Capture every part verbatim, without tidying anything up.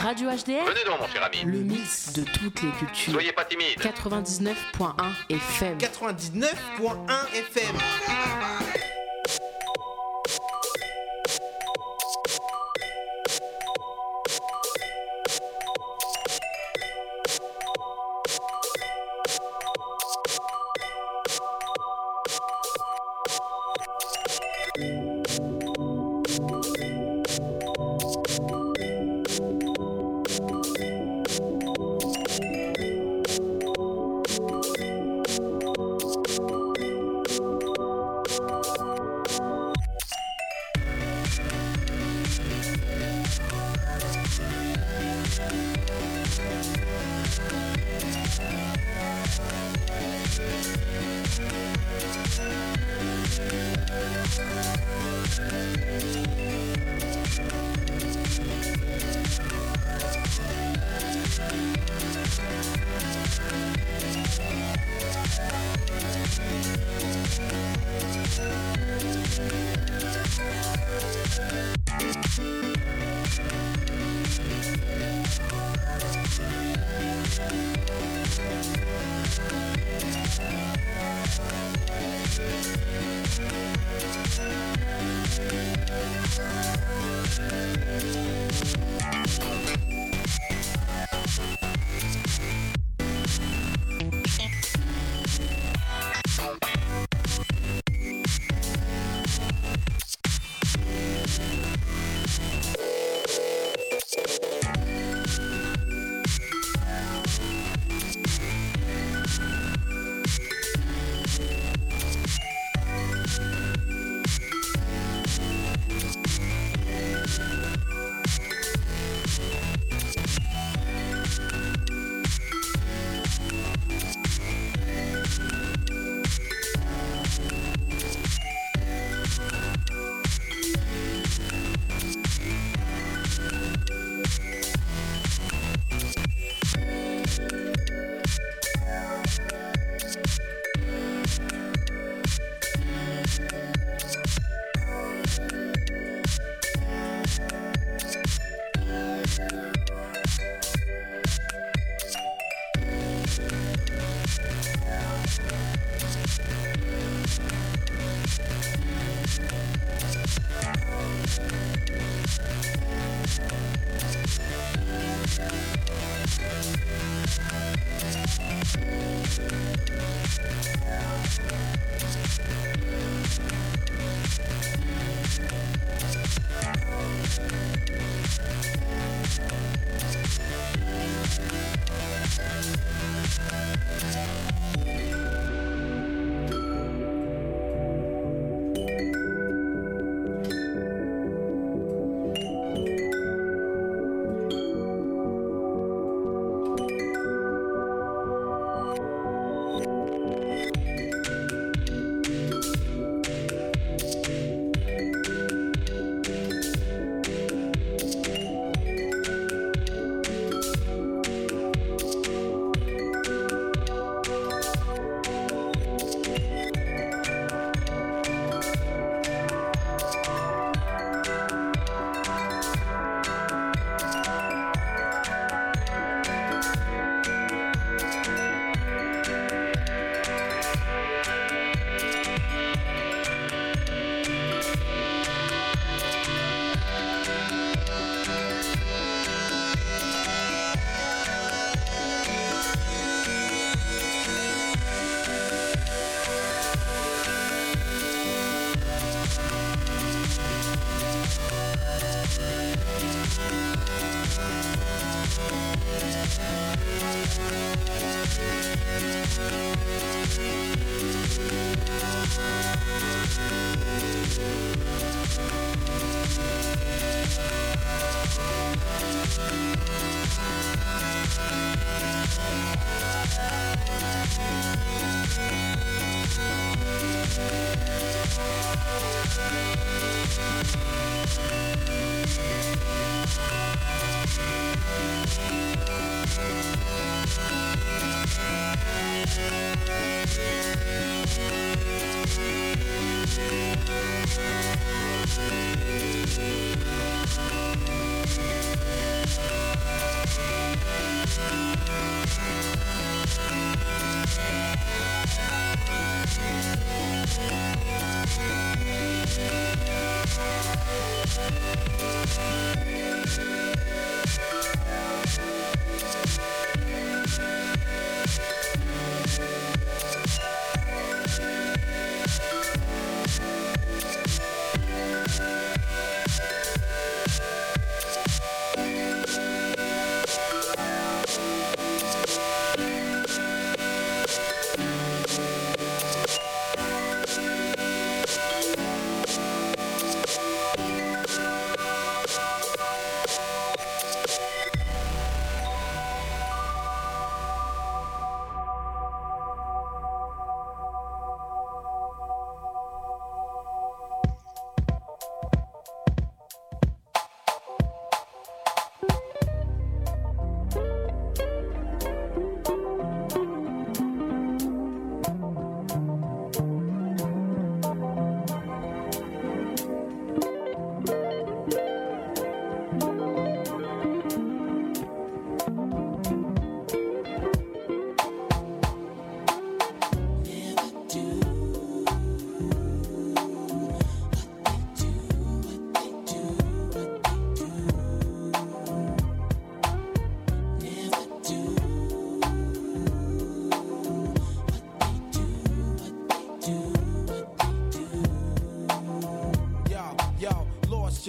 Radio H D R. Venez donc, mon cher ami. Le mix de toutes les cultures. Soyez pas timide. quatre-vingt-dix-neuf point un F M. quatre-vingt-dix-neuf point un F M.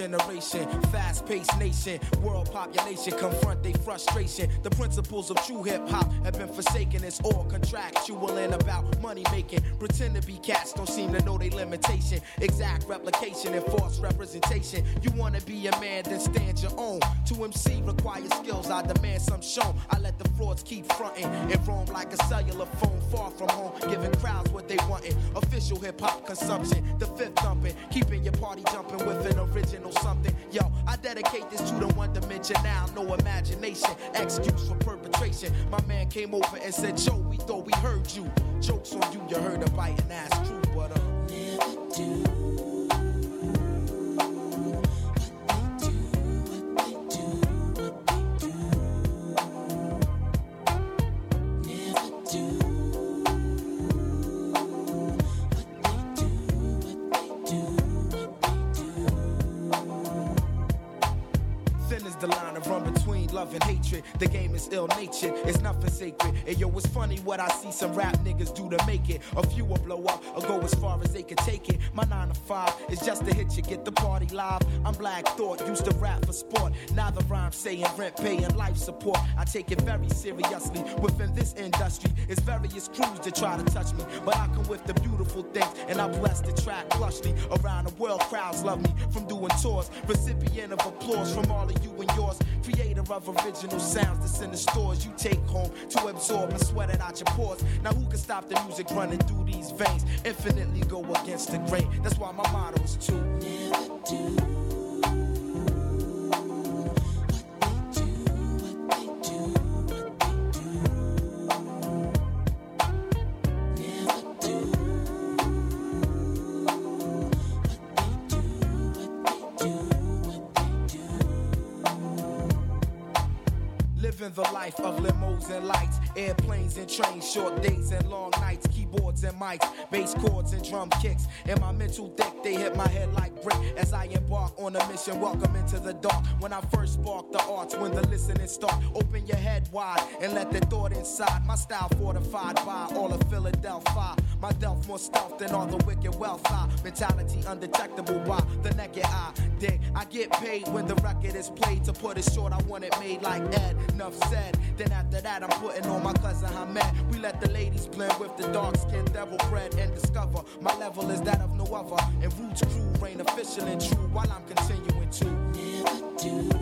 generation, fast-paced nation, world population confront their frustration. The principles of true hip-hop have been forsaken. It's all contractual and about money making. Pretend to be cats, don't seem to know their limitation. Exact replication and false representation. You wanna be a man, then stand your own. To M C requires skills, I demand some shown. I let the frauds keep fronting and roam like a cellular phone far from home, giving crowds what they wantin'. Official hip-hop consumption, the fifth thumping, keeping your party jumping with an original something. Yo, I dedicate this to the one dimension now, no imagination, excuse for perpetration. My man came over and said, Joe, we thought we heard you. Jokes on you, you heard a biting ass true, but uh, never do. Love and hatred, the game is ill-natured, it's nothing sacred. And yo, it's funny what I see some rap niggas do to make it. A few will blow up or go as far as they can take it. My nine to five is just to hit you, get the party live. I'm Black Thought, used to rap for sport. Now the rhyme saying rent, pay, and life support. I take it very seriously. Within this industry, it's various crews that try to touch me, but I come with the beautiful things, and I bless the track plushly. Around the world, crowds love me from doing tours. Recipient of applause from all of you and yours. Creator of original sounds that's in the stores you take home to absorb and sweat it out your pores. Now who can stop the music running through these veins? Infinitely go against the grain. That's why my motto is to never do. The life of limos and lights, airplanes and trains, short days and long nights, keyboards and mics, bass chords and drum kicks. In my mental thick, they hit my head like brick as I embark on a mission. Welcome into the dark. When I first spark the arts, when the listening start, open your head wide and let the thought inside. My style fortified by all of Philadelphia. My delf more stealth than all the wicked wealth. High mentality undetectable by the naked eye. Dig, I get paid when the record is played. To put it short, I want it made like Ed. Enough said. Then after that, I'm putting on my cousin Hamed. We let the ladies blend with the dark skin devil bread and discover my level is that of no other. And Roots crew reign official and true while I'm continuing to never do.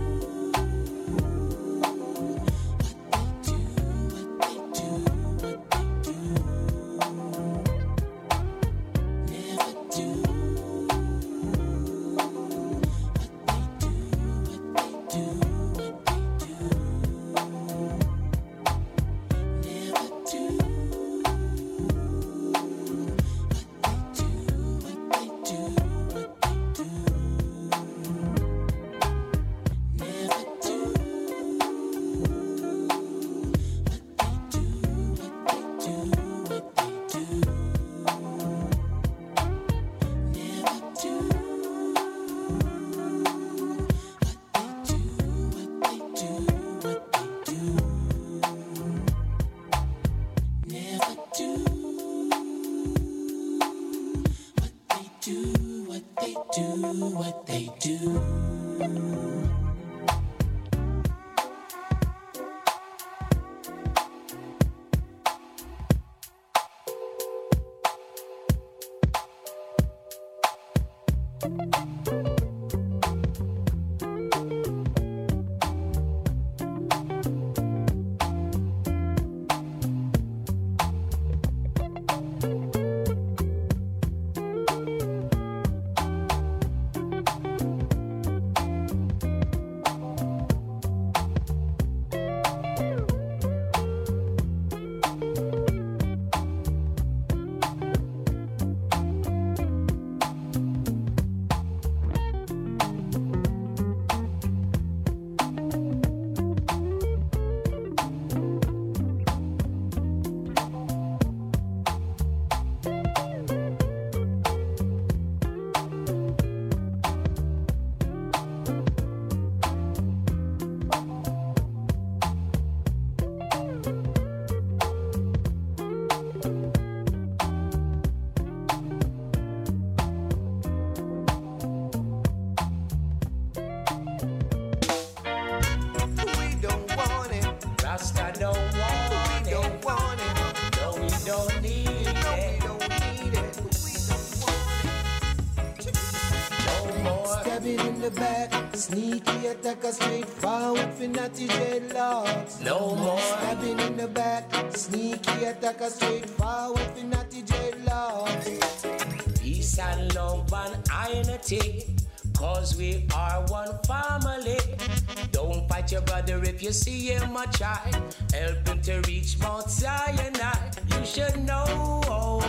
the back, sneaky attacker straight forward for natty dreadlocks. No more stabbing in the back, sneaky attacker straight forward for natty dreadlocks. Peace and love and unity, cause we are one family. Don't fight your brother if you see him a try. Help him to reach Mount Sinai. You should know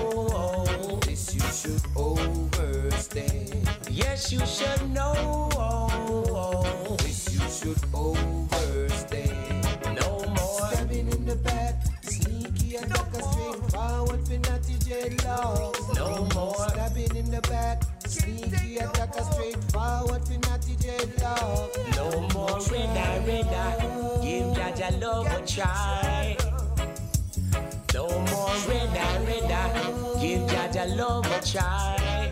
this you should overstay. Yes, you should know this you should overstay. No more stabbing in the back, sneaky attacker straight forward for natty dreadlocks. No more stabbing in the back, sneaky attacker straight forward for natty dreadlocks. No more red eye, red eye, give Jaja love a try. No more red eye, red eye, give Jaja love a try.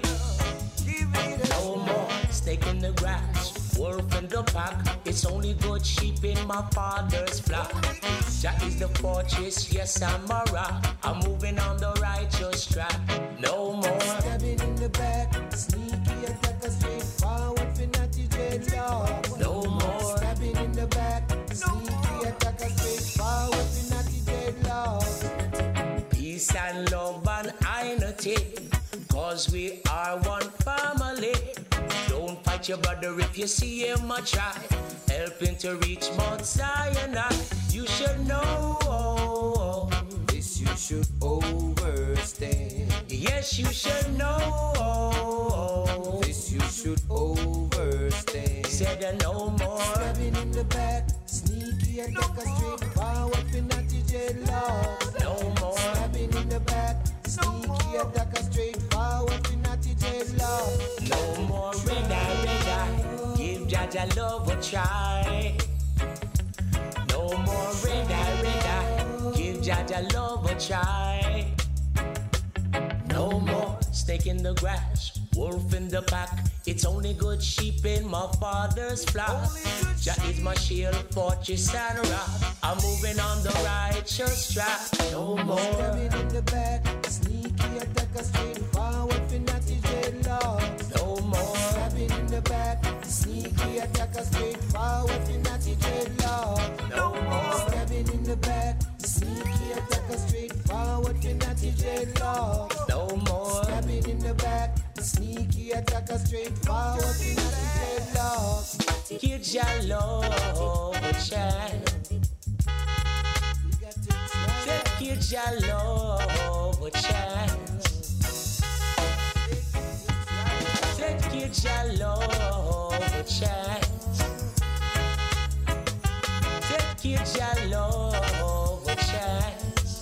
No more snake in the grass, wolf in the pack. It's only good sheep in my father's flock. Jah is the fortress, yes I'm a rock. I'm moving on the righteous track. No more stabbing in the back, sneaky attacker straight forward for natty dreadlocks. No more stabbing in the back, sneaky attacker straight forward for natty dreadlocks. Peace and love and unity, cause we are one family. Don't fight your brother if you see him a try. Help him to reach Mount Sinai. You should know this you should overstay. Yes, you should know this you should overstay. Said uh, no more stabbing in the back, sneaky attacker straight forward for natty dreadlocks. No more stabbing in the back, sneaky attacker straight forward for natty dreadlocks. No more red eye, red eye, give Jaja love a try. No more red eye, red eye, give Jaja love a try. No more snake in the grass, wolf in the pack. It's only good sheep in my father's flock. Jah is my shield, fortress and rock. I'm moving on the righteous track. No more stabbing in the back, sneaky attacker straight forward for natty dreadlocks. No more stabbing in the back, sneaky attacker straight forward for natty dreadlocks. No more stabbing in the back, sneaky attacker straight forward for natty dreadlocks. No more stabbing in the back, sneaky attacker straight forward for natty dreadlocks. give your love a chance. Just give your love a chance. Just give your love a chance. Just give your love a chance.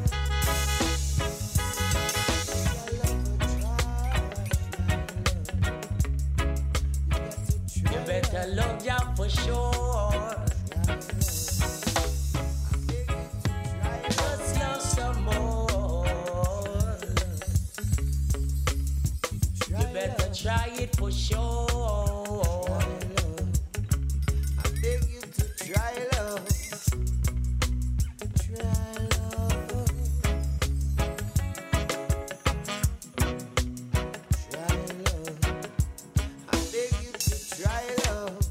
You better love ya for sure. Just love some more. You better try it for sure. I beg you to try love. Try love. Try love. I beg you to try love.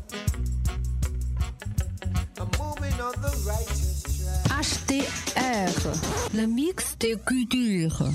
I'm moving on the righteous track. H T R, le mix des cultures.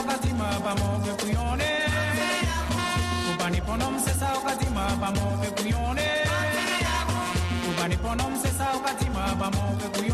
ukatima pamove kuyone Ubani ponom sesa ukatima pamove kuyone Ubani ponom sesa ukatima pamove kuyone